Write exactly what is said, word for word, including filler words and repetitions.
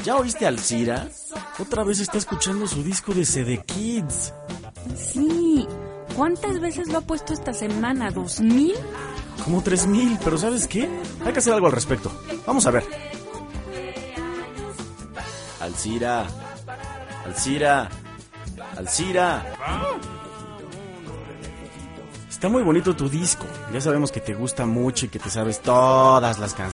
¿Ya oíste a Alzira? Otra vez está escuchando su disco de C D Kids. Sí. ¿Cuántas veces lo ha puesto esta semana? ¿Dos mil? Como tres mil, pero ¿sabes qué? Hay que hacer algo al respecto. Vamos a ver. Alzira. Alzira. Alzira. Está muy bonito tu disco. Ya sabemos que te gusta mucho y que te sabes todas las canciones.